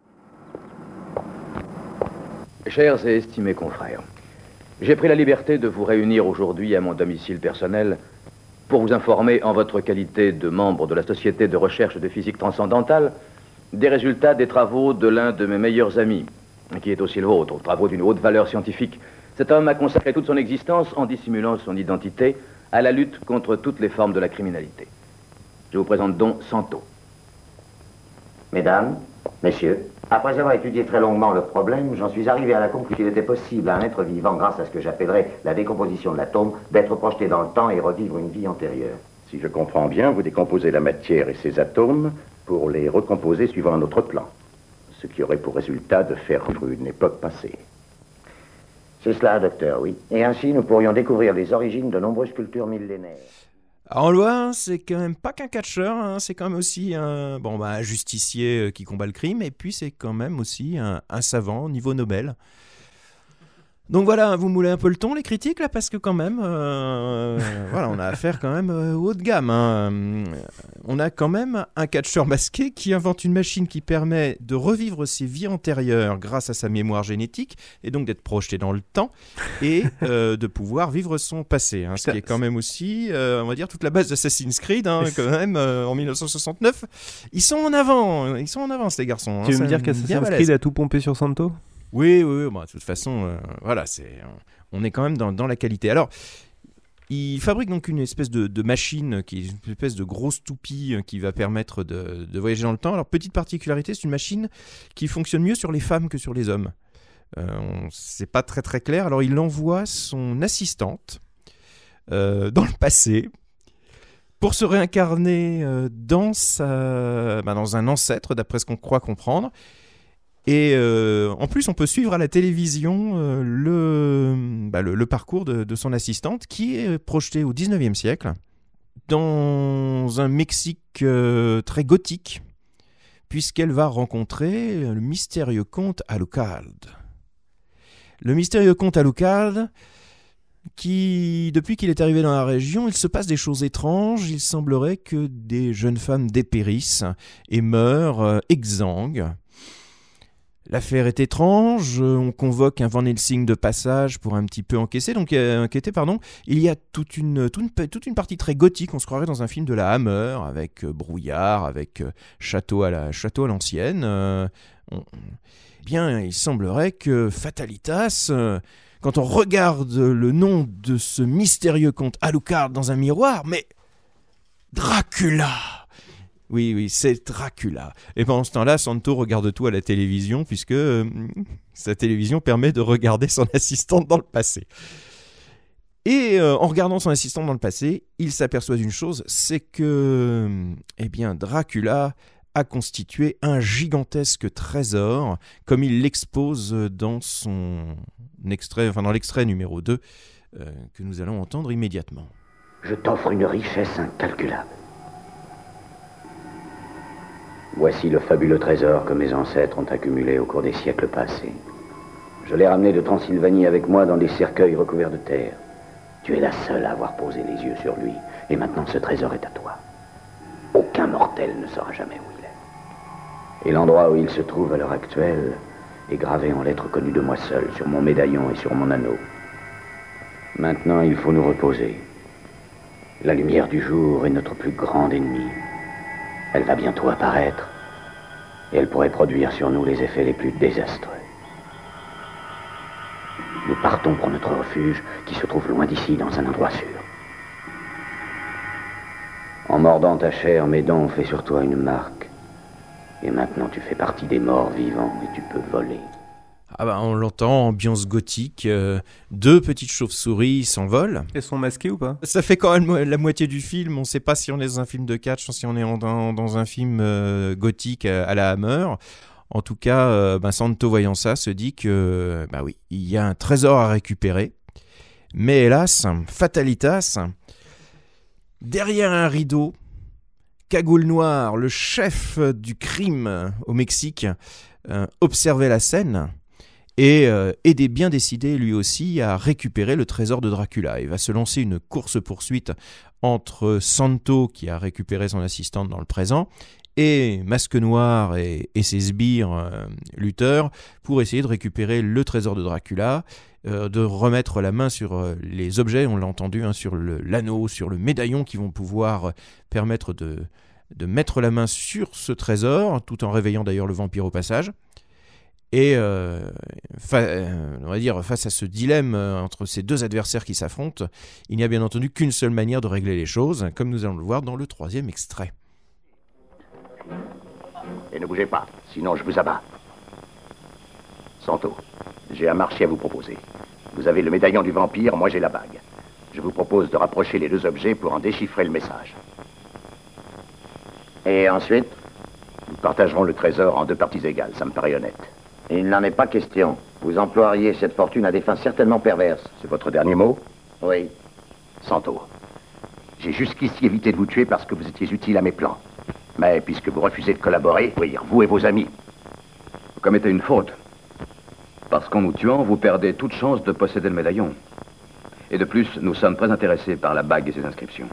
Chers et estimés confrères, j'ai pris la liberté de vous réunir aujourd'hui à mon domicile personnel pour vous informer en votre qualité de membre de la Société de recherche de physique transcendantale des résultats des travaux de l'un de mes meilleurs amis, qui est aussi le vôtre, aux travaux d'une haute valeur scientifique. Cet homme a consacré toute son existence, en dissimulant son identité, à la lutte contre toutes les formes de la criminalité. Je vous présente donc Santo. Mesdames, messieurs, après avoir étudié très longuement le problème, j'en suis arrivé à la conclusion qu'il était possible à un être vivant, grâce à ce que j'appellerais la décomposition de l'atome, d'être projeté dans le temps et revivre une vie antérieure. Si je comprends bien, vous décomposez la matière et ses atomes pour les recomposer suivant un autre plan, ce qui aurait pour résultat de faire vivre une époque passée. C'est cela, docteur, oui. Et ainsi, nous pourrions découvrir les origines de nombreuses cultures millénaires. Alors, on le voit, c'est quand même pas qu'un catcheur, hein, c'est quand même aussi un justicier qui combat le crime, et puis c'est quand même aussi un savant niveau Nobel. Donc voilà, vous moulez un peu le ton, les critiques, là, parce que quand même, voilà, on a affaire quand même au haut de gamme. Hein. On a quand même un catcheur masqué qui invente une machine qui permet de revivre ses vies antérieures grâce à sa mémoire génétique, et donc d'être projeté dans le temps, et de pouvoir vivre son passé. Hein, ce qui est quand même aussi, on va dire, toute la base d'Assassin's Creed, hein, quand même, en 1969. Ils sont en avance, les garçons. Tu veux me dire qu'Assassin's Creed a tout pompé sur Santo ? Oui, bon, de toute façon, voilà, on est quand même dans la qualité. Alors, il fabrique donc une espèce de machine, qui est une espèce de grosse toupie qui va permettre de voyager dans le temps. Alors, petite particularité, c'est une machine qui fonctionne mieux sur les femmes que sur les hommes. C'est pas très très clair. Alors, il envoie son assistante dans le passé pour se réincarner dans un ancêtre, d'après ce qu'on croit comprendre. Et en plus, on peut suivre à la télévision le parcours de son assistante, qui est projeté au 19e siècle, dans un Mexique très gothique, puisqu'elle va rencontrer le mystérieux comte Alucard. Le mystérieux comte Alucard, qui, depuis qu'il est arrivé dans la région, il se passe des choses étranges. Il semblerait que des jeunes femmes dépérissent et meurent exsangues. L'affaire est étrange, on convoque un Van Helsing de passage pour un petit peu enquêter. Il y a toute une partie très gothique, on se croirait dans un film de la Hammer, avec brouillard, avec château à l'ancienne. Bien, il semblerait que Fatalitas, quand on regarde le nom de ce mystérieux comte Alucard dans un miroir, mais Dracula! Oui, c'est Dracula. Et pendant ce temps-là, Santo regarde tout à la télévision, puisque sa télévision permet de regarder son assistante dans le passé. Et en regardant son assistante dans le passé, il s'aperçoit d'une chose, c'est que Dracula a constitué un gigantesque trésor, comme il l'expose dans dans l'extrait numéro 2, que nous allons entendre immédiatement. Je t'offre une richesse incalculable. Voici le fabuleux trésor que mes ancêtres ont accumulé au cours des siècles passés. Je l'ai ramené de Transylvanie avec moi dans des cercueils recouverts de terre. Tu es la seule à avoir posé les yeux sur lui, et maintenant ce trésor est à toi. Aucun mortel ne saura jamais où il est. Et l'endroit où il se trouve à l'heure actuelle est gravé en lettres connues de moi seul, sur mon médaillon et sur mon anneau. Maintenant, il faut nous reposer. La lumière du jour est notre plus grande ennemie. Elle va bientôt apparaître, et elle pourrait produire sur nous les effets les plus désastreux. Nous partons pour notre refuge, qui se trouve loin d'ici, dans un endroit sûr. En mordant ta chair, mes dents ont fait sur toi une marque. Et maintenant, tu fais partie des morts vivants, et tu peux voler. On l'entend, ambiance gothique, deux petites chauves-souris s'envolent. Elles sont masquées ou pas ? Ça fait quand même la moitié du film, on ne sait pas si on est dans un film de catch, si on est dans un film gothique à la Hammer. En tout cas, Santo, voyant ça, se dit que, oui, il y a un trésor à récupérer. Mais hélas, Fatalitas, derrière un rideau, cagoule noire, le chef du crime au Mexique, observait la scène. Et est bien décidé lui aussi à récupérer le trésor de Dracula. Il va se lancer une course-poursuite entre Santo, qui a récupéré son assistante dans le présent, et Masque Noir et ses sbires lutteurs, pour essayer de récupérer le trésor de Dracula, de remettre la main sur les objets, on l'a entendu, sur l'anneau, sur le médaillon, qui vont pouvoir permettre de mettre la main sur ce trésor, tout en réveillant d'ailleurs le vampire au passage. Et on va dire, face à ce dilemme entre ces deux adversaires qui s'affrontent, il n'y a bien entendu qu'une seule manière de régler les choses, comme nous allons le voir dans le 3e extrait. Et ne bougez pas, sinon je vous abats. Santo, j'ai un marché à vous proposer. Vous avez le médaillon du vampire, moi j'ai la bague. Je vous propose de rapprocher les deux objets pour en déchiffrer le message. Et ensuite ? Nous partagerons le trésor en deux parties égales, ça me paraît honnête. Il n'en est pas question. Vous emploieriez cette fortune à des fins certainement perverses. C'est votre dernier mot ? Oui. Santo, J'ai jusqu'ici évité de vous tuer parce que vous étiez utile à mes plans. Mais puisque vous refusez de collaborer, oui, vous et vos amis. Vous commettez une faute. Parce qu'en nous tuant, vous perdez toute chance de posséder le médaillon. Et de plus, nous sommes très intéressés par la bague et ses inscriptions.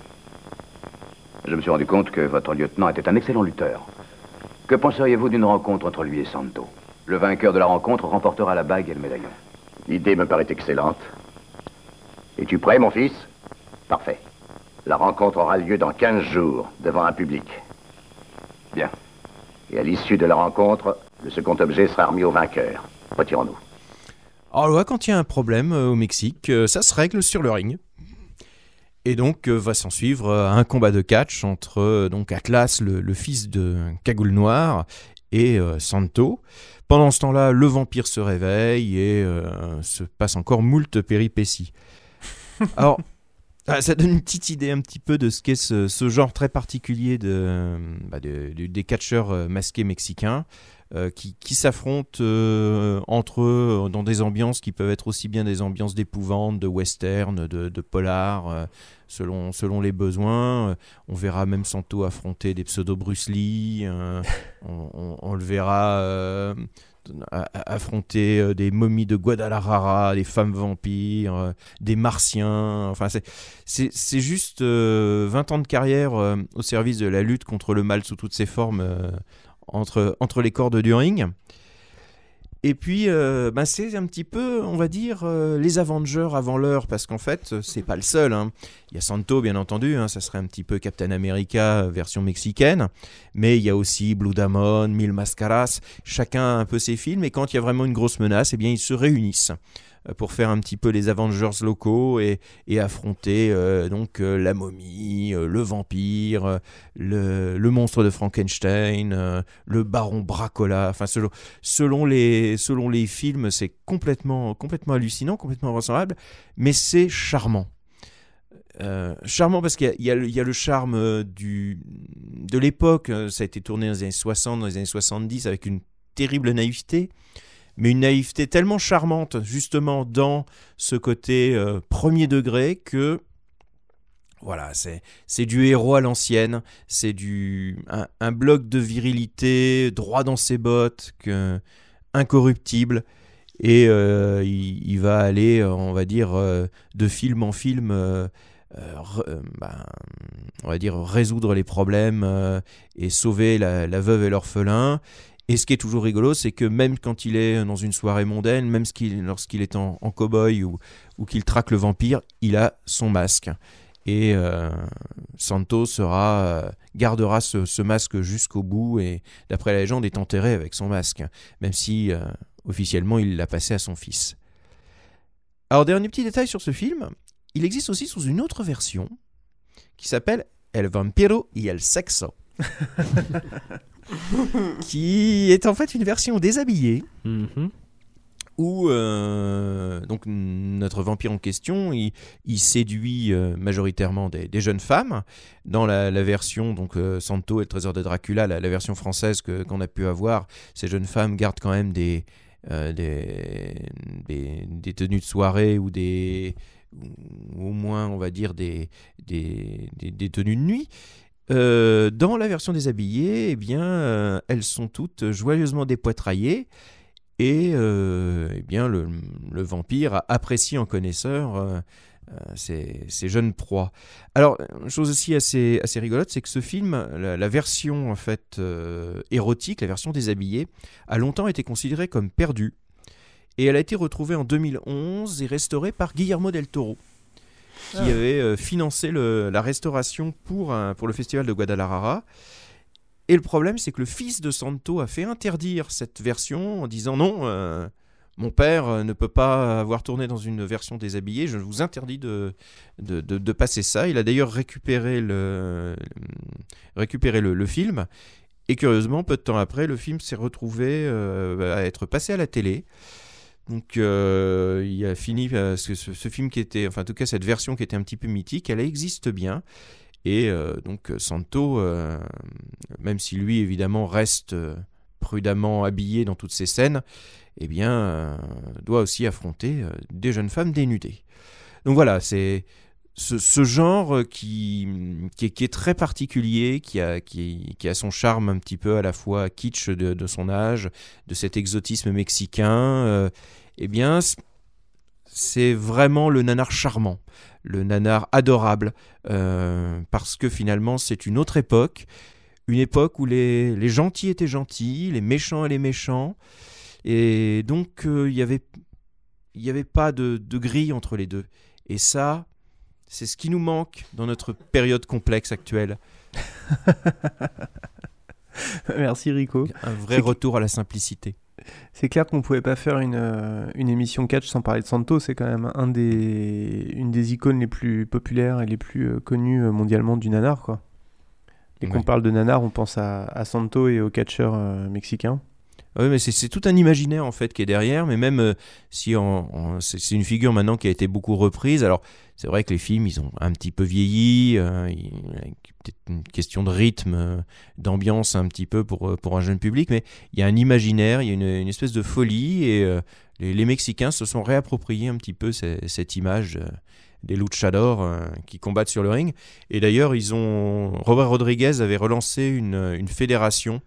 Je me suis rendu compte que votre lieutenant était un excellent lutteur. Que penseriez-vous d'une rencontre entre lui et Santo? Le vainqueur de la rencontre remportera la bague et le médaillon. L'idée me paraît excellente. Es-tu prêt, mon fils? Parfait. La rencontre aura lieu dans 15 jours, devant un public. Bien. Et à l'issue de la rencontre, le second objet sera remis au vainqueur. Retirons-nous. Alors là, quand il y a un problème au Mexique, ça se règle sur le ring. Et donc va s'en suivre un combat de catch entre donc Atlas, le fils de Cagoule Noire, et Santo. Pendant ce temps-là, le vampire se réveille et se passe encore moult péripéties. Alors, ça donne une petite idée un petit peu de ce qu'est ce genre très particulier des catcheurs masqués mexicains qui s'affrontent entre eux dans des ambiances qui peuvent être aussi bien des ambiances d'épouvante, de western, de polar, selon les besoins. On verra même Santo affronter des pseudo-Bruce Lee, on le verra affronter des momies de Guadalajara, des femmes vampires, des martiens. Enfin, c'est juste 20 ans de carrière au service de la lutte contre le mal sous toutes ses formes entre les cordes du ring. Et puis, c'est un petit peu, on va dire, les Avengers avant l'heure, parce qu'en fait, c'est pas le seul. Hein. Il y a Santo, bien entendu, hein, ça serait un petit peu Captain America version mexicaine, mais il y a aussi Blue Demon, Mil Máscaras, chacun a un peu ses films, et quand il y a vraiment une grosse menace, eh bien, ils se réunissent pour faire un petit peu les Avengers locaux et affronter la momie, le vampire, le monstre de Frankenstein, le baron Bracola. Enfin, selon les films, c'est complètement hallucinant, complètement vraisemblable, mais c'est charmant. Charmant parce qu'il y a le charme de l'époque. Ça a été tourné dans les années 60, dans les années 70 avec une terrible naïveté. Mais une naïveté tellement charmante, justement, dans ce côté premier degré que, voilà, c'est du héros à l'ancienne, c'est un bloc de virilité droit dans ses bottes, incorruptible, et il va aller, on va dire, de film en film, on va dire, résoudre les problèmes et sauver la veuve et l'orphelin. Et ce qui est toujours rigolo, c'est que même quand il est dans une soirée mondaine, même lorsqu'il est en cow-boy ou qu'il traque le vampire, il a son masque. Et Santo gardera ce masque jusqu'au bout et, d'après la légende, est enterré avec son masque, même si officiellement il l'a passé à son fils. Alors, dernier petit détail sur ce film, il existe aussi sous une autre version qui s'appelle El Vampiro y el Sexo. Qui est en fait une version déshabillée où donc notre vampire en question il séduit majoritairement des jeunes femmes. Dans la version donc Santo et le trésor de Dracula, la version française qu'on a pu avoir, ces jeunes femmes gardent quand même des tenues de soirée ou au moins on va dire des tenues de nuit. Dans la version déshabillée, eh bien, elles sont toutes joyeusement dépoitraillées et eh bien, le vampire apprécie en connaisseur ces jeunes proies. Alors, chose aussi assez rigolote, c'est que ce film, la version en fait érotique, la version déshabillée, a longtemps été considérée comme perdue et elle a été retrouvée en 2011 et restaurée par Guillermo del Toro, qui avait financé la restauration pour le festival de Guadalajara. Et le problème, c'est que le fils de Santo a fait interdire cette version en disant non, mon père ne peut pas avoir tourné dans une version déshabillée, je vous interdis de passer ça. Il a d'ailleurs récupéré le film. Et curieusement, peu de temps après, le film s'est retrouvé à être passé à la télé. Donc il a fini, parce que ce film qui était, enfin en tout cas cette version qui était un petit peu mythique, elle existe bien. Et donc Santo, même si lui évidemment reste prudemment habillé dans toutes ces scènes, eh bien doit aussi affronter des jeunes femmes dénudées. Donc voilà, c'est ce genre qui est très particulier, qui a son charme un petit peu à la fois kitsch de son âge, de cet exotisme mexicain, eh bien, c'est vraiment le nanar charmant, le nanar adorable, parce que finalement, c'est une autre époque, une époque où les gentils étaient gentils, les méchants étaient méchants, et donc il y avait pas de grille entre les deux. Et ça, c'est ce qui nous manque dans notre période complexe actuelle. Merci Rico. Un vrai retour à la simplicité. C'est clair qu'on pouvait pas faire une émission catch sans parler de Santo. C'est quand même une des icônes les plus populaires et les plus connues mondialement du nanar, quoi. Dès qu'on parle de nanar, on pense à Santo et aux catcheurs mexicains. Oui, mais c'est tout un imaginaire en fait qui est derrière, mais même si c'est une figure maintenant qui a été beaucoup reprise. Alors c'est vrai que les films ils ont un petit peu vieilli, peut-être une question de rythme, d'ambiance un petit peu pour un jeune public, mais il y a un imaginaire, il y a une espèce de folie et les Mexicains se sont réappropriés un petit peu cette image des luchadors qui combattent sur le ring. Et d'ailleurs Robert Rodriguez avait relancé une fédération.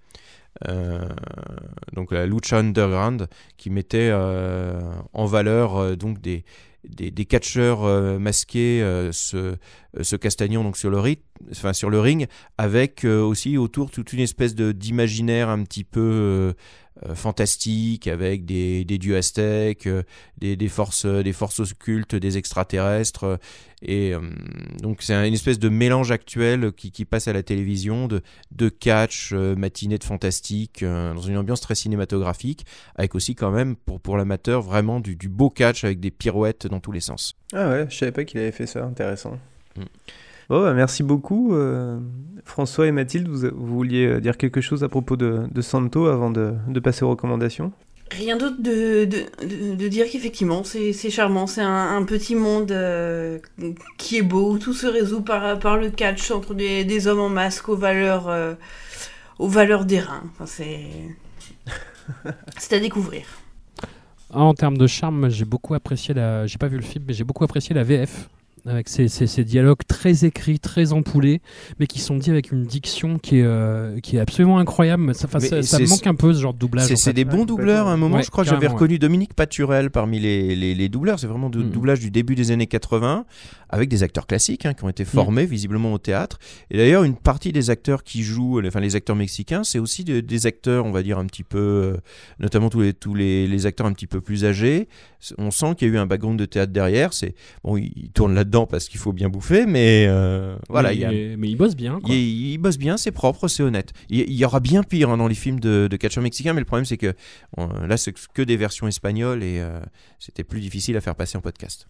Donc la Lucha Underground qui mettait en valeur donc des catcheurs masqués se castagnant donc sur le ring avec aussi autour toute une espèce d'imaginaire un petit peu fantastique avec des dieux aztèques, des forces occultes, des extraterrestres et donc c'est une espèce de mélange actuel qui passe à la télévision de catch, matinée de fantastique dans une ambiance très cinématographique avec aussi quand même pour l'amateur vraiment du beau catch avec des pirouettes dans tous les sens. Ah ouais, je savais pas qu'il avait fait ça, intéressant. Bon, bah, merci beaucoup. François et Mathilde, vous vouliez dire quelque chose à propos de Santo avant de passer aux recommandations ? Rien d'autre de dire qu'effectivement, c'est charmant. C'est un petit monde qui est beau, où tout se résout par le catch entre des hommes en masque aux valeurs d'airain. Enfin, c'est à découvrir. En termes de charme, j'ai beaucoup apprécié j'ai pas vu le film, mais j'ai beaucoup apprécié la VF. Avec ces dialogues très écrits, très ampoulés, mais qui sont dits avec une diction qui est absolument incroyable. Ça me manque un peu ce genre de doublage. C'est des bons doubleurs. À un moment, je crois que j'avais reconnu Dominique Paturel parmi les doubleurs. C'est vraiment doublage du début des années 80, avec des acteurs classiques qui ont été formés visiblement au théâtre. Et d'ailleurs, une partie des acteurs qui jouent, les acteurs mexicains, c'est aussi des acteurs, on va dire, un petit peu, notamment tous les acteurs un petit peu plus âgés. On sent qu'il y a eu un background de théâtre derrière. Ils tournent là-dedans parce qu'il faut bien bouffer, mais voilà. Mais ils bossent bien. Ils bossent bien, c'est propre, c'est honnête. Il y aura bien pire dans les films de catcheurs mexicains, mais le problème c'est que là c'est que des versions espagnoles et c'était plus difficile à faire passer en podcast.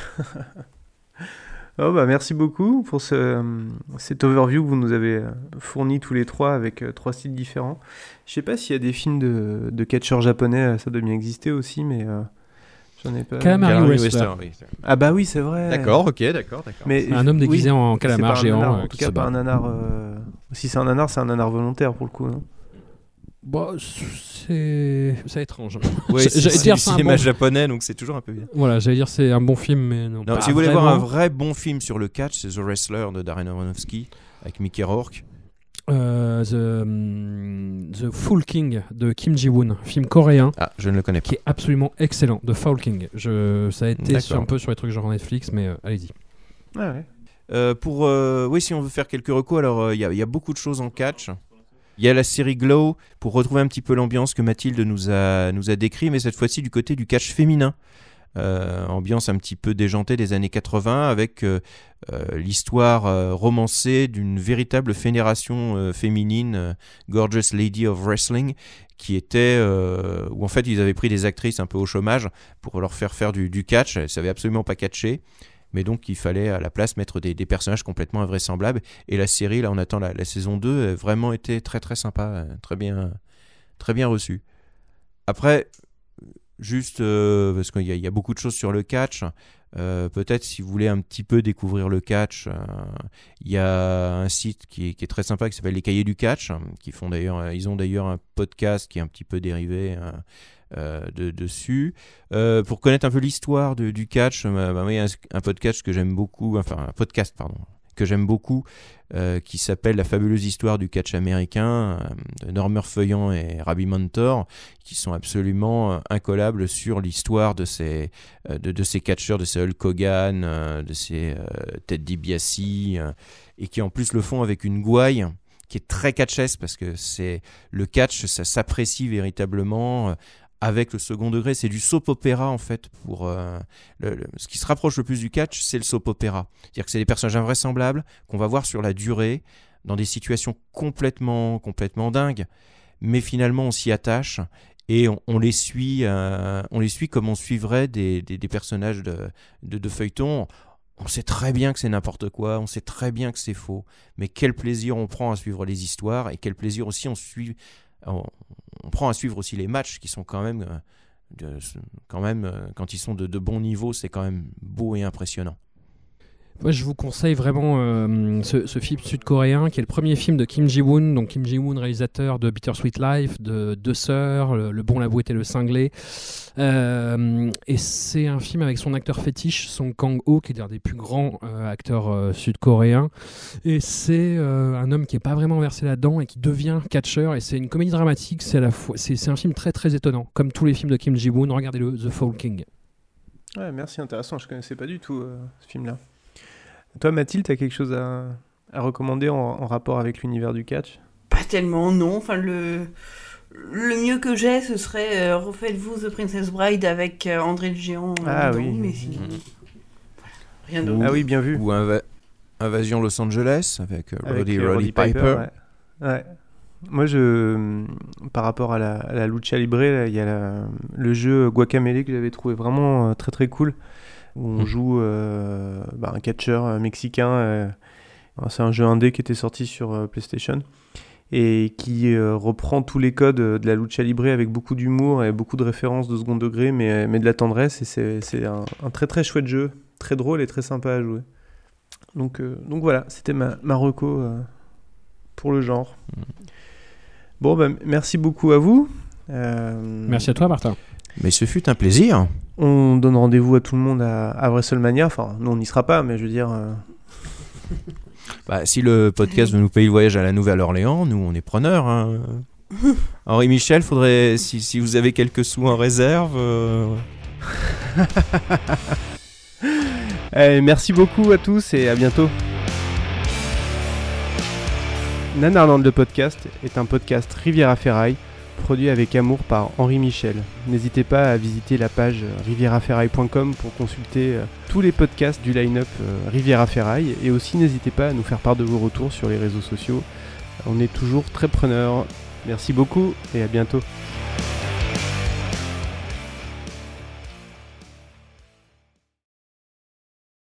Merci beaucoup pour cet overview que vous nous avez fourni tous les trois avec 3 styles différents. Je sais pas s'il y a des films de catcheurs japonais, ça doit bien exister aussi, mais j'en ai pas. Calamari Wrestler. Ah bah oui, c'est vrai. D'accord. Mais un homme déguisé en calamar géant. En tout cas, pas un nanar. Si c'est un nanar volontaire pour le coup. Non bon, c'est étrange. Ouais, c'est du cinéma japonais, donc c'est toujours un peu bien. Voilà, j'allais dire c'est un bon film, mais non. Si vous voulez voir un vrai bon film sur le catch, c'est The Wrestler de Darren Aronofsky avec Mickey Rourke. The Foul King de Kim Ji-woon, film coréen. Ah, je ne le connais pas. Qui est absolument excellent, The Foul King. Ça a été un peu sur les trucs genre Netflix, mais allez-y. Ah ouais. Si on veut faire quelques recos, alors il y a beaucoup de choses en catch. Il y a la série Glow pour retrouver un petit peu l'ambiance que Mathilde nous a décrit, mais cette fois-ci du côté du catch féminin. Ambiance un petit peu déjantée des années 80 avec l'histoire romancée d'une véritable fédération féminine, Gorgeous Lady of Wrestling, qui était où en fait ils avaient pris des actrices un peu au chômage pour leur faire du catch. Elles ne savaient absolument pas catcher, mais donc il fallait à la place mettre des personnages complètement invraisemblables. Et la série, là on attend la saison 2, a vraiment été très très sympa, très bien reçue. Après, juste parce qu'il y a beaucoup de choses sur le catch, peut-être si vous voulez un petit peu découvrir le catch, il y a un site qui est très sympa qui s'appelle Les Cahiers du Catch, ils ont d'ailleurs un podcast qui est un petit peu dérivé dessus. Pour connaître un peu l'histoire du catch, il y a un podcast que j'aime beaucoup, que j'aime beaucoup, qui s'appelle La fabuleuse histoire du catch américain, de Normer Feuillant et Rabbi Mentor, qui sont absolument incollables sur l'histoire de ces catcheurs, de ces Hulk Hogan, de ces Ted DiBiase, et qui en plus le font avec une gouaille qui est très catchesque, parce que le catch, ça s'apprécie véritablement avec le second degré. C'est du soap opéra en fait. Ce qui se rapproche le plus du catch, c'est le soap opéra. C'est-à-dire que c'est des personnages invraisemblables qu'on va voir sur la durée, dans des situations complètement dingues, mais finalement on s'y attache et on les suit comme on suivrait des personnages de feuilleton. On sait très bien que c'est n'importe quoi, on sait très bien que c'est faux, mais quel plaisir on prend à suivre les histoires, et quel plaisir aussi on prend à suivre aussi les matchs qui sont quand même, quand ils sont de bon niveau, c'est quand même beau et impressionnant. Moi, je vous conseille vraiment ce film sud-coréen qui est le premier film de Kim Ji-woon. Donc Kim Ji-woon, réalisateur de Bittersweet Life, de Deux Sœurs, Le Bon, la Brute et le Cinglé. Et c'est un film avec son acteur fétiche, Song Kang-ho, qui est l'un des plus grands acteurs sud-coréens. Et c'est un homme qui n'est pas vraiment versé là-dedans et qui devient catcheur. Et c'est une comédie dramatique. C'est un film très très étonnant, comme tous les films de Kim Ji-woon. Regardez-le, The Fall King. Ouais, merci, intéressant. Je ne connaissais pas du tout ce film-là. Toi, Mathilde, tu as quelque chose à recommander en rapport avec l'univers du catch ? Pas tellement, non. Enfin, le mieux que j'ai, ce serait refaites-vous The Princess Bride avec André le Géant. Oui. Mais sinon, rien d'autre. Ah oui, bien vu. Ou Invasion Los Angeles avec Roddy Piper. Ouais. Moi, par rapport à la lucha libre, il y a le jeu Guacamele que j'avais trouvé vraiment très très cool, où on joue un catcheur mexicain. C'est un jeu indé qui était sorti sur PlayStation et qui reprend tous les codes de la lucha libre avec beaucoup d'humour et beaucoup de références de second degré, mais de la tendresse. Et c'est un très très chouette jeu, très drôle et très sympa à jouer. Donc voilà, c'était ma reco pour le genre. Bon, merci beaucoup à vous. Merci à toi, Martin. Mais ce fut un plaisir. On donne rendez-vous à tout le monde à WrestleMania. Enfin, nous, on n'y sera pas, mais je veux dire... si le podcast veut nous payer le voyage à la Nouvelle-Orléans, nous, on est preneurs. Hein. Henri Michel, faudrait... Si vous avez quelques sous en réserve... merci beaucoup à tous et à bientôt. Nanarland le podcast est un podcast Riviera Ferraille, produit avec amour par Henri Michel. N'hésitez pas à visiter la page rivieraferraille.com pour consulter tous les podcasts du line-up Riviera Ferraille, et aussi n'hésitez pas à nous faire part de vos retours sur les réseaux sociaux. On est toujours très preneurs. Merci beaucoup et à bientôt.